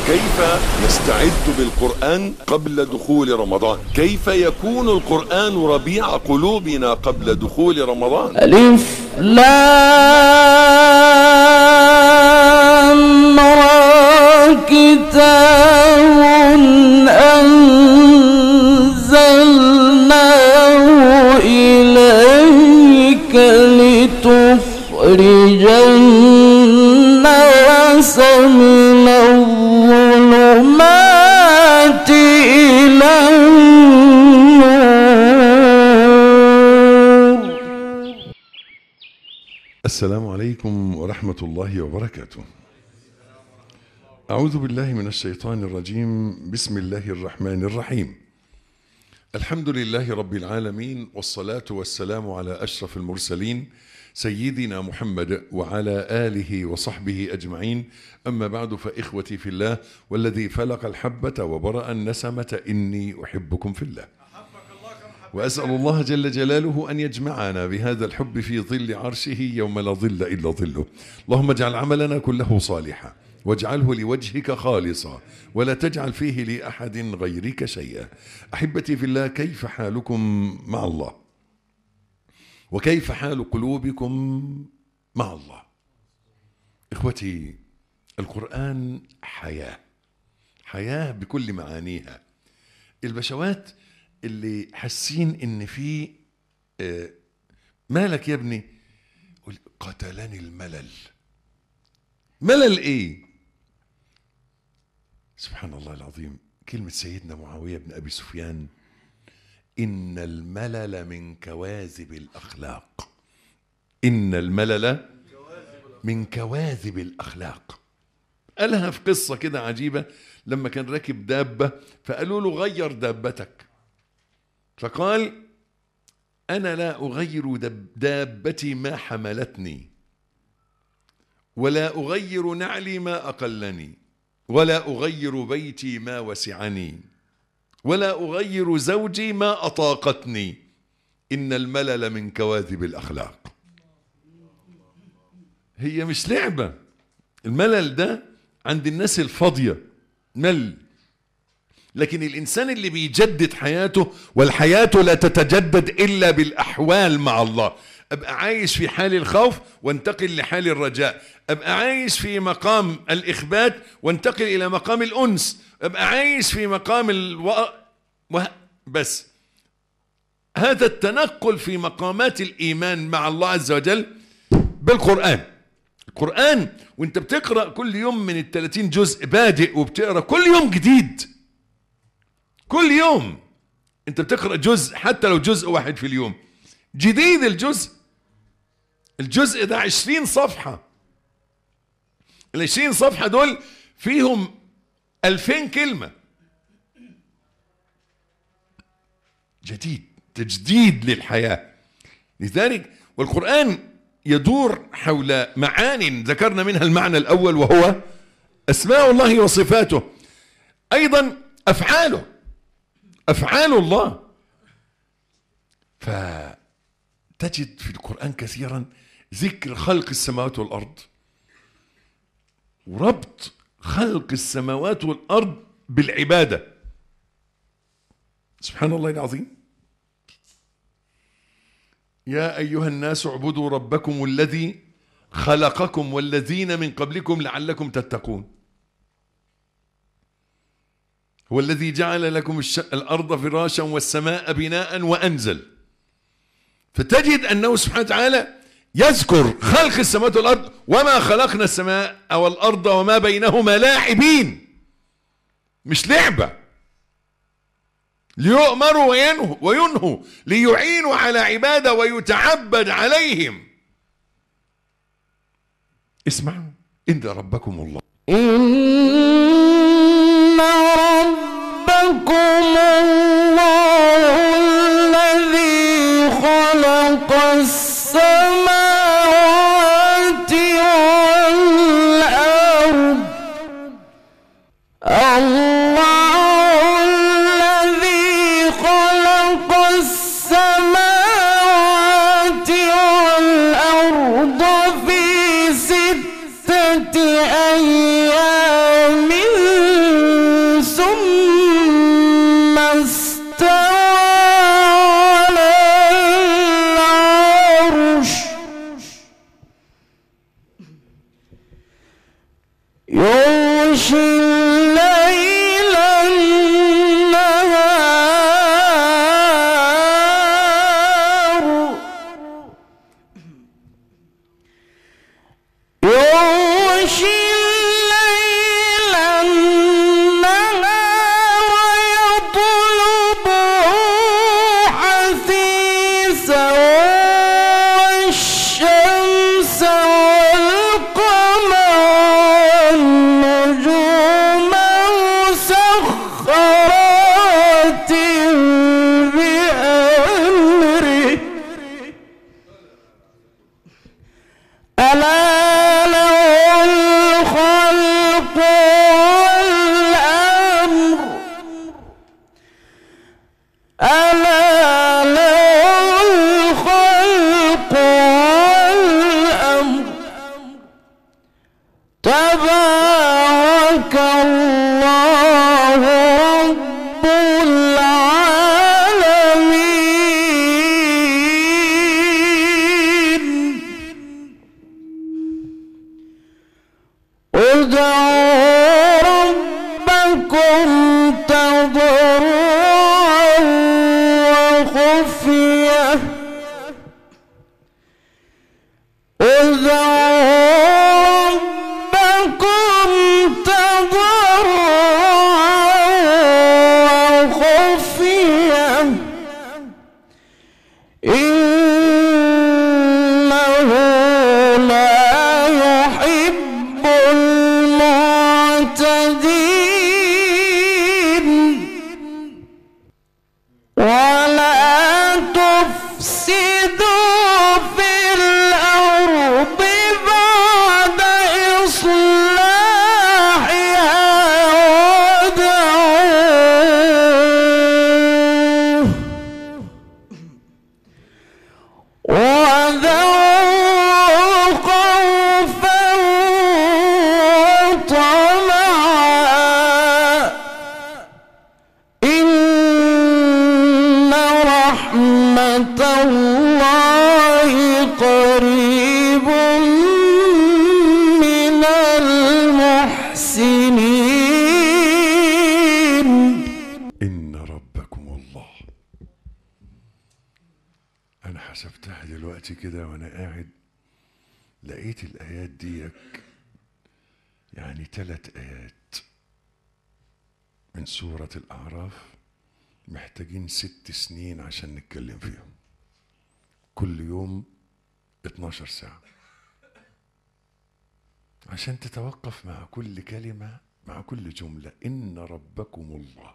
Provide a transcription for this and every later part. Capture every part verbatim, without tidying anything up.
كيف نستعد بالقرآن قبل دخول رمضان؟ كيف يكون القرآن ربيع قلوبنا قبل دخول رمضان؟ ألف لام را كتاب أنزلناه إليك لتخرج الناس من الظلمات إلى النور. السلام عليكم ورحمة الله وبركاته. أعوذ بالله من الشيطان الرجيم. بسم الله الرحمن الرحيم. الحمد لله رب العالمين، والصلاة والسلام على أشرف المرسلين سيدنا محمد وعلى آله وصحبه أجمعين. أما بعد، فإخوتي في الله والذي فلق الحبة وبرأ النسمة إني أحبكم في الله، وأسأل الله جل جلاله أن يجمعنا بهذا الحب في ظل عرشه يوم لا ظل إلا ظله. اللهم اجعل عملنا كله صالحا واجعله لوجهك خالصا ولا تجعل فيه لأحد غيرك شيئا. أحبتي في الله، كيف حالكم مع الله؟ وكيف حال قلوبكم مع الله؟ إخوتي، القرآن حياة، حياة بكل معانيها. البشوات اللي حاسين ان في آه مالك يا ابني؟ قتلني الملل. ملل ايه؟ سبحان الله العظيم، كلمة سيدنا معاوية بن أبي سفيان: إن الملل من كواذب الأخلاق. إن الملل من كواذب الأخلاق. قالها في قصة كده عجيبة، لما كان راكب دابة فقالوا له غير دابتك، فقال: أنا لا أغير دابتي ما حملتني، ولا أغير نعلي ما أقلني، ولا أغير بيتي ما وسعني، ولا أغير زوجي ما أطاقتني. إن الملل من كواذب الأخلاق. هي مش لعبة. الملل ده عند الناس الفاضية مل، لكن الإنسان اللي بيجدد حياته، والحياة لا تتجدد إلا بالأحوال مع الله. أبقى عايش في حال الخوف وانتقل لحال الرجاء، أبقى عايش في مقام الإخبات وانتقل إلى مقام الأنس، أبقى عايش في مقام الو... و... بس هذا التنقل في مقامات الإيمان مع الله عز وجل بالقرآن. القرآن وانت بتقرأ كل يوم من الثلاثين جزء بادئ، وبتقرأ كل يوم جديد. كل يوم انت بتقرأ جزء، حتى لو جزء واحد في اليوم جديد. الجزء الجزء ده عشرين صفحة. العشرين صفحة دول فيهم ألفين كلمة. جديد، تجديد للحياة. لذلك والقرآن يدور حول معان ذكرنا منها المعنى الأول، وهو أسماء الله وصفاته، أيضا أفعاله، أفعال الله. فتجد في القرآن كثيرا ذكر خلق السماوات والأرض، وربط خلق السماوات والأرض بالعبادة. سبحان الله العظيم. يا أيها الناس اعبدوا ربكم الذي خلقكم والذين من قبلكم لعلكم تتقون. هو الذي جعل لكم الأرض فراشا والسماء بناء وأنزل. فتجد أنه سبحانه وتعالى يذكر خلق السماوات والأرض: وما خلقنا السماء والأرض وما بينهما لاعبين. مش لعبة. ليؤمروا وينهوا وينهوا ليعينوا على عبادة ويتعبد عليهم. اسمعوا: إن ربكم الله، إن ربكم الله الذي خلق السماوات والأرض. الله الذي خلق السماوات والأرض في ستة أيام يغشي الليل النهار يغشي الليل النهار يطلبه حثيثا والشمس والقمر والنجوم مسخرات بأمره ألا ألا له الخلق والأمر تبارك الله رب العالمين ادعوا ربكم تضرعا وخفية ادعوا ربكم تضرعا وخفية إنه لا يحب المعتدين ولا تفسدوا في الأرض بعد إصلاحها ودعوه ودعوه خوفا وطمعا إن رحمة الله قريب من المحسنين. إن ربكم الله. أنا حسبتها دلوقتي كده وأنا قاعد لقيت الآيات ديك يعني ثلاث آيات من سورة الأعراف محتاجين ست سنين عشان نتكلم فيهم، كل يوم اتناشر ساعة عشان تتوقف مع كل كلمة مع كل جملة. إن ربكم الله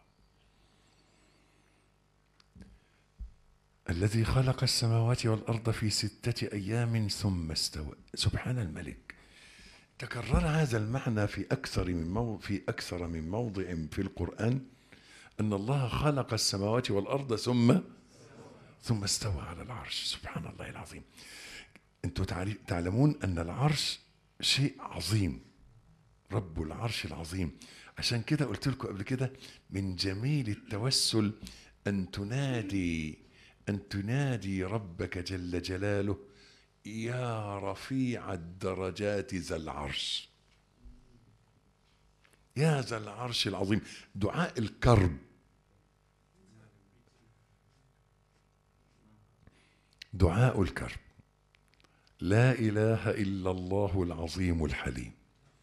الذي خلق السماوات والأرض في ستة أيام ثم استوى. سبحان الملك. تكرر هذا المعنى في أكثر من موضع في أكثر من موضع في القرآن، أن الله خلق السماوات والأرض ثم ثم استوى على العرش. سبحان الله العظيم. أنتم تعلمون أن العرش شيء عظيم، رب العرش العظيم. عشان كده قلت لكم قبل كده من جميل التوسل أن تنادي أن تنادي ربك جل جلاله يا رفيع الدرجات ذا العرش، يا ذا العرش العظيم. دعاء الكرب، دعاء الكرب. لا إله إلا الله العظيم الحليم،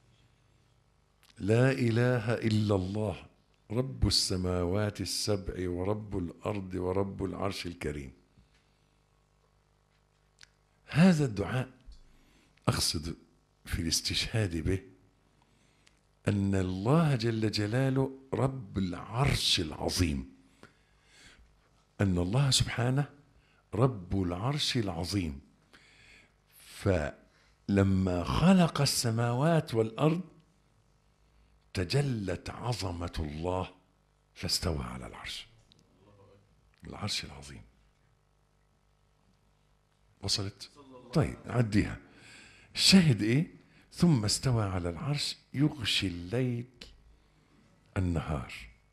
لا إله إلا الله رب السماوات السبع ورب الأرض ورب العرش الكريم. هذا الدعاء أقصد في الاستشهاد به أن الله جل جلاله رب العرش العظيم، أن الله سبحانه رب العرش العظيم. فلما خلق السماوات والأرض تجلت عظمة الله فاستوى على العرش، العرش العظيم. وصلت؟ طيب عديها. الشاهد ايه؟ ثم استوى على العرش يغشي الليل النهار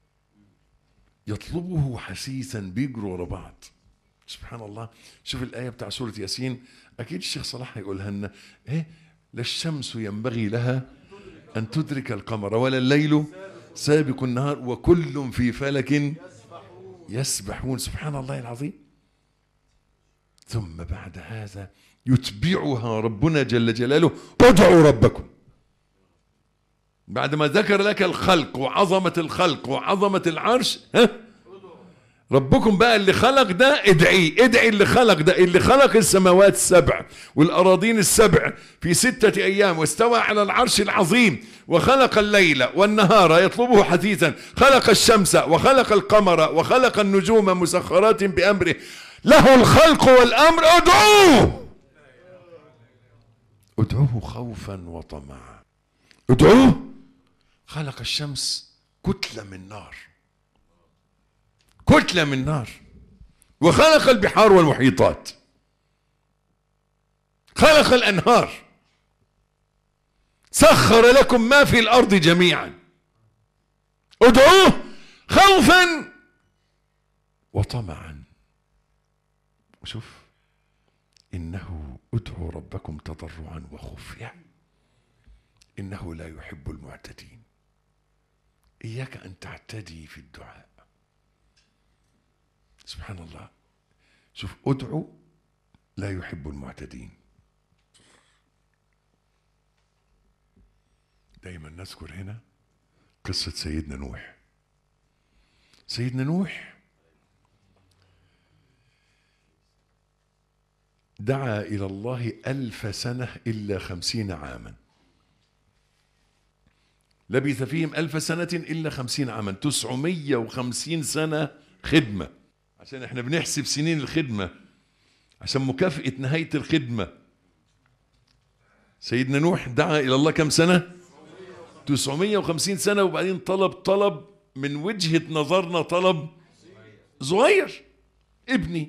يطلبه حثيثا، بيجروا ورا بعض. سبحان الله. شوف الآية بتاع سورة ياسين، أكيد الشيخ صلاح هيقولها لنا. إيه؟ لا الشمس ينبغي لها أن تدرك القمر ولا الليل سابق النهار وكل في فلك يسبحون. سبحان الله العظيم. ثم بعد هذا يتبعها ربنا جل جلاله ادعوا ربكم. بعد ما ذكر لك الخلق وعظمة الخلق وعظمة العرش، ها ربكم بقى اللي خلق ده ادعي، ادعي اللي خلق ده، اللي خلق السماوات السبع والأراضين السبع في ستة أيام واستوى على العرش العظيم وخلق الليل والنهار يطلبه حثيثا، خلق الشمس وخلق القمر وخلق النجوم مسخرات بأمره، له الخلق والأمر ادعوه، ادعوه خوفا وطمعا. ادعوه. خلق الشمس كتلة من نار، كتلة من نار، وخلق البحار والمحيطات، خلق الأنهار، سخر لكم ما في الأرض جميعا، ادعوه خوفا وطمعا. وشوف إنه ادعوا ربكم تضرعا وخفيا إنه لا يحب المعتدين. إياك أن تعتدي في الدعاء. سبحان الله. شوف ادعوا لا يحب المعتدين. دايما نذكر هنا قصة سيدنا نوح. سيدنا نوح دعا إلى الله ألف سنة إلا خمسين عاما، لبث فيهم ألف سنة إلا خمسين عاما، تسعمية وخمسين سنة خدمة، عشان احنا بنحسب سنين الخدمة عشان مكافأة نهاية الخدمة. سيدنا نوح دعا إلى الله كم سنة؟ تسعمية وخمسين سنة. وبعدين طلب طلب من وجهة نظرنا طلب صغير، ابني،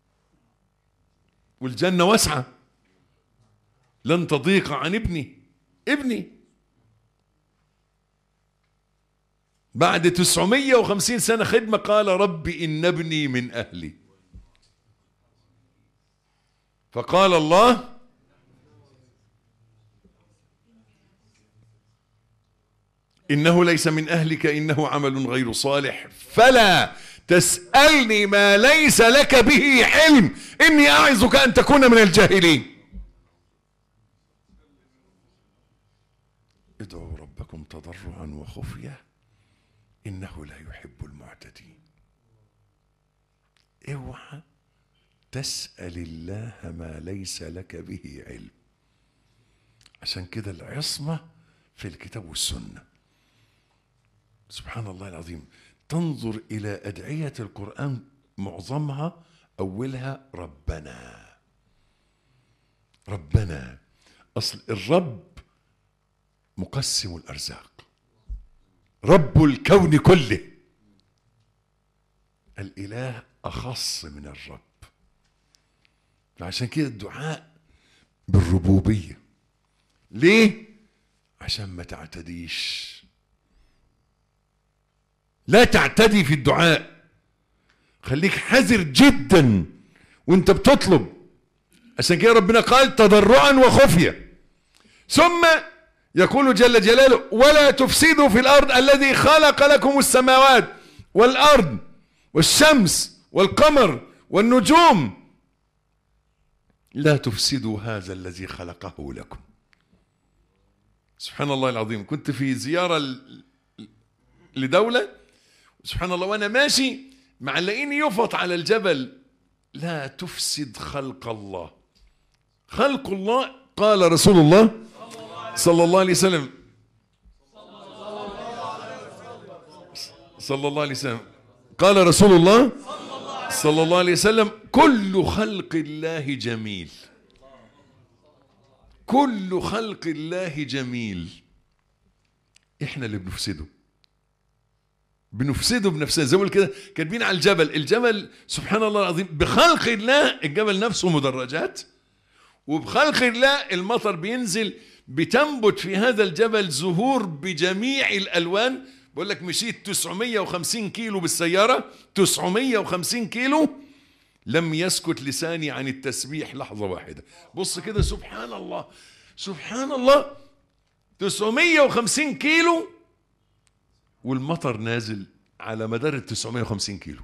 والجنة واسعة لن تضيق عن ابني، ابني. بعد تسعمية وخمسين سنة خدمة قال ربي إن ابني من أهلي. فقال الله إنه ليس من أهلك إنه عمل غير صالح فلا تسألني ما ليس لك به علم إني أعظك أن تكون من الجاهلين. ادعوا ربكم تضرعا وخفية إنه لا يحب المعتدين. اوعى تسأل الله ما ليس لك به علم. عشان كده العصمة في الكتاب والسنة. سبحان الله العظيم. تنظر إلى أدعية القرآن معظمها أولها ربنا ربنا. أصل الرب مقسم الأرزاق، رب الكون كله. الإله أخص من الرب. فعشان كده الدعاء بالربوبية. ليه؟ عشان ما تعتديش. لا تعتدي في الدعاء. خليك حذر جدا وانت بتطلب. عشان كده ربنا قال تضرعا وخفية. ثم يقول جل جلاله ولا تفسدوا في الأرض الذي خلق لكم السماوات والأرض والشمس والقمر والنجوم، لا تفسدوا هذا الذي خلقه لكم. سبحان الله العظيم. كنت في زيارة لدولة، سبحان الله، وأنا ماشي معلقيني يفط على الجبل لا تفسد خلق الله. خلق الله قال رسول الله صلى الله عليه وسلم صلى الله عليه وسلم قال رسول الله صلى الله عليه وسلم كل خلق الله جميل، كل خلق الله جميل. احنا اللي بنفسده، بنفسده بنفسنا. زي ما كده كاتبين على الجبل، الجبل سبحان الله العظيم بخلق الله الجبل نفسه مدرجات، وبخلق الله المطر بينزل، بتنبت في هذا الجبل زهور بجميع الألوان. بقول لك مشيت تسعمية وخمسين كيلو بالسيارة، تسعمية وخمسين كيلو، لم يسكت لساني عن التسبيح لحظة واحدة. بص كده سبحان الله سبحان الله. تسعمية وخمسين كيلو والمطر نازل على مدار ال تسعمية وخمسين كيلو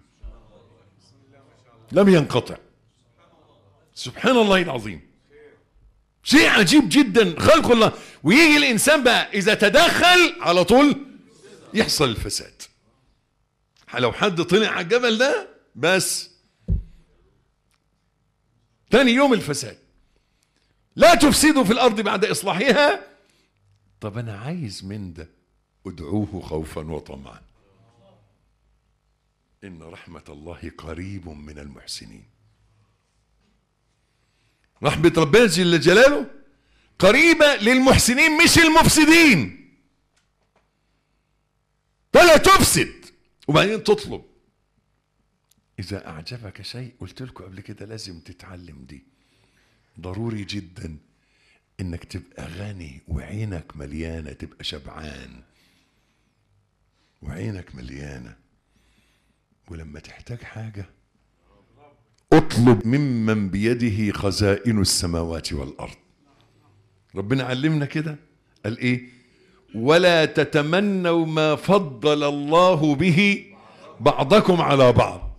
لم ينقطع. سبحان الله العظيم، شيء عجيب جدا خلق الله. ويجي الإنسان بقى إذا تدخل على طول يحصل الفساد. لو حد طلع على الجبل ده بس ثاني يوم الفساد. لا تفسدوا في الأرض بعد إصلاحها. طب أنا عايز من ده ادعوه خوفا وطمعا. إن رحمة الله قريب من المحسنين. رحمة ربنا جل جلاله قريبة للمحسنين مش المفسدين. فلا تفسد وبعدين تطلب. إذا أعجبك شيء، قلت لكم قبل كده لازم تتعلم دي، ضروري جدا إنك تبقى غني وعينك مليانة، تبقى شبعان وعينك مليانة، ولما تحتاج حاجة اطلب ممن بيده خزائن السماوات والأرض. ربنا علمنا كده، قال إيه؟ ولا تتمنوا ما فضل الله به بعضكم على بعض.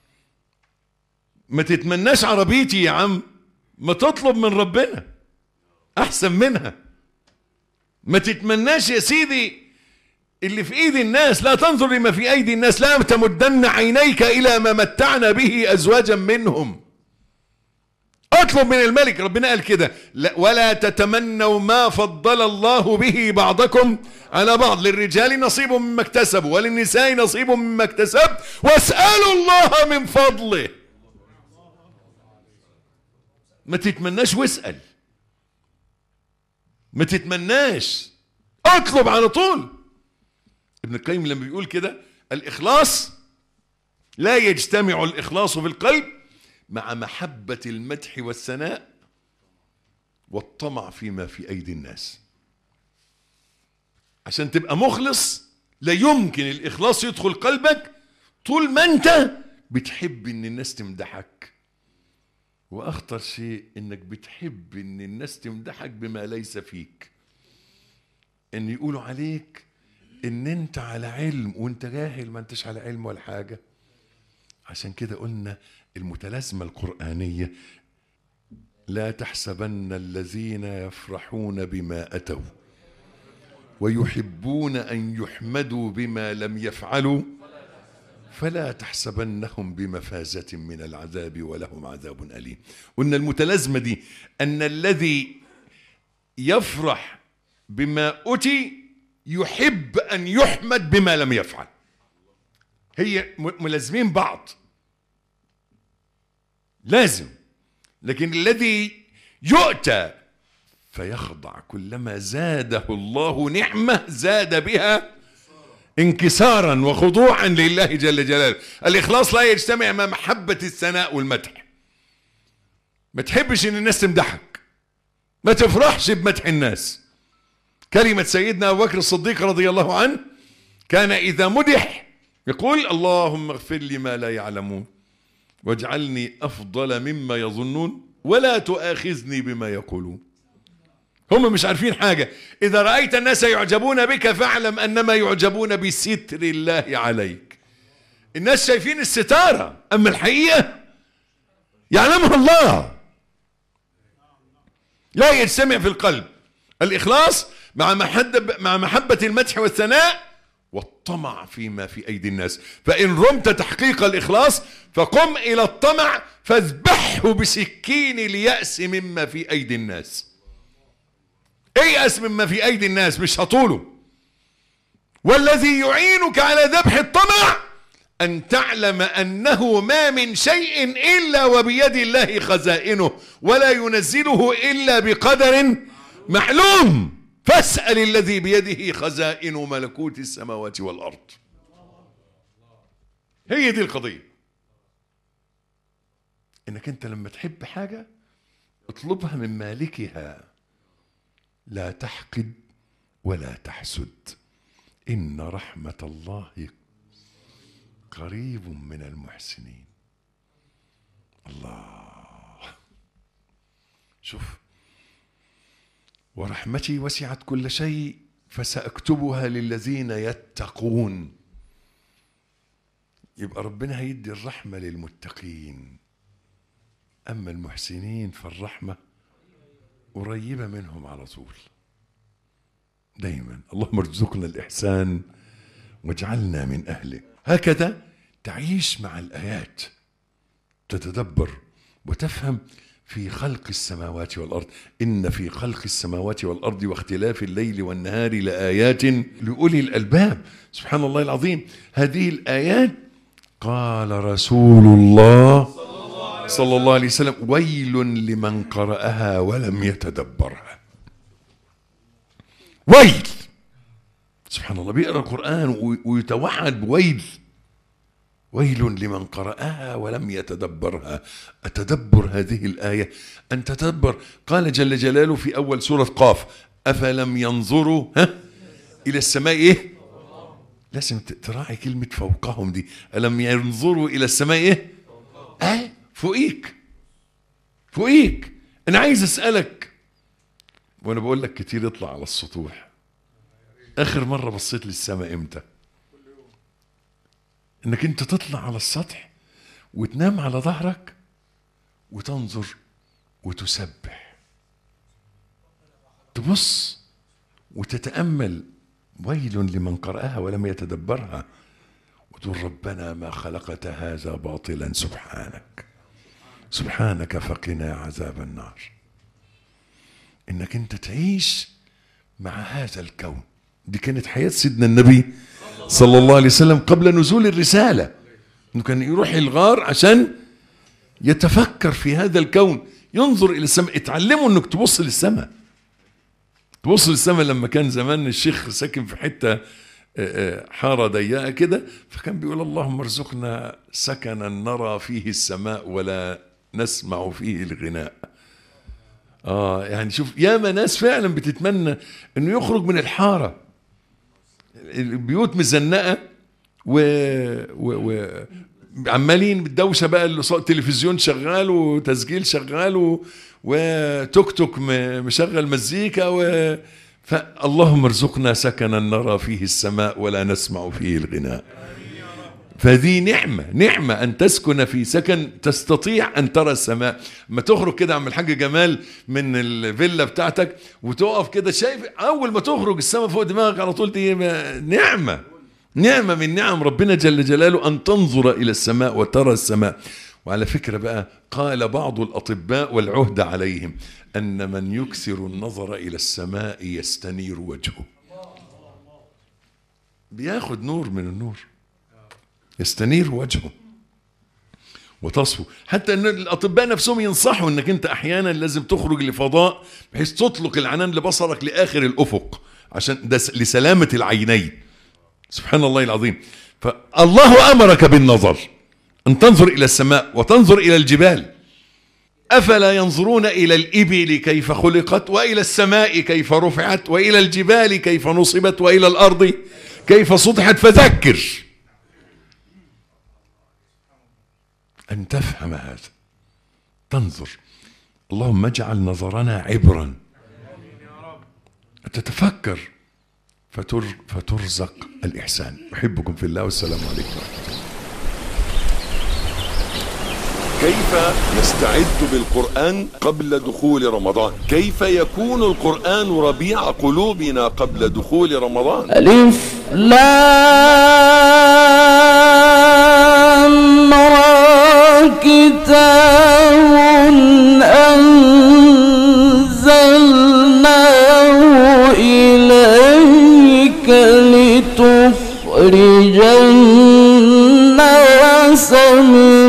ما تتمناش عربيتي يا عم، ما تطلب من ربنا أحسن منها. ما تتمناش يا سيدي اللي في ايد الناس، لا تنظر لما في ايدي الناس، لا تمدن عينيك الى ما متعنا به ازواجا منهم. اطلب من الملك. ربنا قال كده، ولا تتمنوا ما فضل الله به بعضكم على بعض، للرجال نصيب مما اكتسبوا وللنساء نصيب مما اكتسب واسألوا الله من فضله. ما تتمناش واسأل، ما تتمناش، اطلب على طول. ابن القيم لما بيقول كده، الإخلاص لا يجتمع الإخلاص في القلب مع محبة المدح والثناء والطمع فيما في أيدي الناس. عشان تبقى مخلص لا يمكن الإخلاص يدخل قلبك طول ما أنت بتحب إن الناس تمدحك. وأخطر شيء إنك بتحب إن الناس تمدحك بما ليس فيك، إن يقولوا عليك ان انت على علم وانت جاهل، ما انتش على علم ولا حاجة. عشان كده قلنا المتلازمة القرآنية، لا تحسبن الذين يفرحون بما أتوا ويحبون أن يحمدوا بما لم يفعلوا فلا تحسبنهم بمفازة من العذاب ولهم عذاب أليم. قلنا المتلازمة دي أن الذي يفرح بما أتي يحب أن يحمد بما لم يفعل. هي ملازمين بعض لازم. لكن الذي يؤتى فيخضع كلما زاده الله نعمة زاد بها انكسارا وخضوعا لله جل جلاله. الإخلاص لا يجتمع مع محبة الثناء والمدح. ما تحبش ان الناس تمدحك، ما تفرحش بمدح الناس. كلمة سيدنا أبو بكر الصديق رضي الله عنه، كان إذا مدح يقول اللهم اغفر لي ما لا يعلمون واجعلني أفضل مما يظنون ولا تؤاخذني بما يقولون. هم مش عارفين حاجة. إذا رأيت الناس يعجبون بك فاعلم أنما يعجبون بستر الله عليك. الناس شايفين الستارة، أما الحقيقة يعلمها الله. لا يجتمع في القلب الإخلاص مع محبة مع محبة المدح والثناء والطمع فيما في أيدي الناس. فإن رمت تحقيق الإخلاص فقم إلى الطمع فاذبحه بسكين اليأس مما في أيدي الناس. ايأس مما في أيدي الناس، مش هطوله. والذي يعينك على ذبح الطمع أن تعلم أنه ما من شيء إلا وبيد الله خزائنه ولا ينزله إلا بقدر معلوم. فاسأل الذي بيده خزائن ملكوت السماوات والأرض. هي دي القضية، إنك أنت لما تحب حاجة اطلبها من مالكها، لا تحقد ولا تحسد. إن رحمة الله قريب من المحسنين. الله، شوف ورحمتي وسعت كل شيء فسأكتبها للذين يتقون. يبقى ربنا هيدي الرحمة للمتقين، أما المحسنين فالرحمة قريبة منهم على طول دايما. اللهم ارزقنا الإحسان واجعلنا من أهله. هكذا تعيش مع الآيات، تتدبر وتفهم في خلق السماوات والأرض. إن في خلق السماوات والأرض واختلاف الليل والنهار لآيات لأولي الألباب. سبحان الله العظيم. هذه الآيات قال رسول الله صلى الله عليه وسلم: ويل لمن قرأها ولم يتدبرها. ويل، سبحان الله، بيقرأ القرآن ويتوعد بويل. ويل لمن قرأها ولم يتدبرها. أتدبر هذه الآية، أن تتدبر. قال جل جلاله في أول سورة قاف: أفلم ينظروا ها إلى السماء. إيه؟ لازم تراعي كلمة فوقهم دي. ألم ينظروا إلى السماء. إيه؟ آه فوقيك، فوقيك. أنا عايز أسألك، وأنا بقول لك كتير اطلع على السطوح، آخر مرة بصيت للسماء إمتى؟ إنك أنت تطلع على السطح وتنام على ظهرك وتنظر وتسبح، تبص وتتأمل. ويل لمن قرأها ولم يتدبرها، وتقول ربنا ما خلقت هذا باطلا سبحانك سبحانك فقنا عذاب النار. إنك أنت تعيش مع هذا الكون. دي كانت حياة سيدنا النبي صلى الله عليه وسلم قبل نزول الرسالة، إنه كان يروح الغار عشان يتفكر في هذا الكون، ينظر إلى السماء. اتعلموا إنك تبص للسماء، تبص للسماء. لما كان زمان الشيخ ساكن في حتة حارة ضيقة كده، فكان بيقول: اللهم ارزقنا سكنا نرى فيه السماء ولا نسمع فيه الغناء. آه يعني شوف، ياما ناس فعلا بتتمنى إنه يخرج من الحارة، البيوت مزنقة و, و... و... عمالين بالدوشة بقى، التلفزيون شغال وتسجيل شغال و... وتوك توك مشغل مزيكا و... فاللهم ارزقنا سكنا نرى فيه السماء ولا نسمع فيه الغناء. فهذه نعمة، نعمة أن تسكن في سكن تستطيع أن ترى السماء. ما تخرج كده عم الحاج جمال من الفيلا بتاعتك وتقف كده شايف أول ما تخرج السماء فوق دماغك على طول، دي نعمة، نعمة من نعم ربنا جل جلاله أن تنظر إلى السماء وترى السماء. وعلى فكرة بقى، قال بعض الأطباء والعهد عليهم أن من يكثر النظر إلى السماء يستنير وجهه، بياخد نور من النور، يستنير وجهه وتصفو. حتى ان الاطباء نفسهم ينصحوا انك انت احيانا لازم تخرج لفضاء بحيث تطلق العنان لبصرك لاخر الافق، عشان ده لسلامة العينين. سبحان الله العظيم. فالله امرك بالنظر، ان تنظر الى السماء وتنظر الى الجبال. افلا ينظرون الى الابل كيف خلقت، والى السماء كيف رفعت، والى الجبال كيف نصبت، والى الارض كيف سطحت. فذكر أن تفهم هذا، تنظر. اللهم اجعل نظرنا عبرا، تتفكر فتر فترزق الإحسان. أحبكم في الله والسلام عليكم ورحمة الله. كيف نستعد بالقرآن قبل دخول رمضان؟ كيف يكون القرآن ربيع قلوبنا قبل دخول رمضان؟ ألف لام را كتاب أنزلناه إليك لتخرج الناس من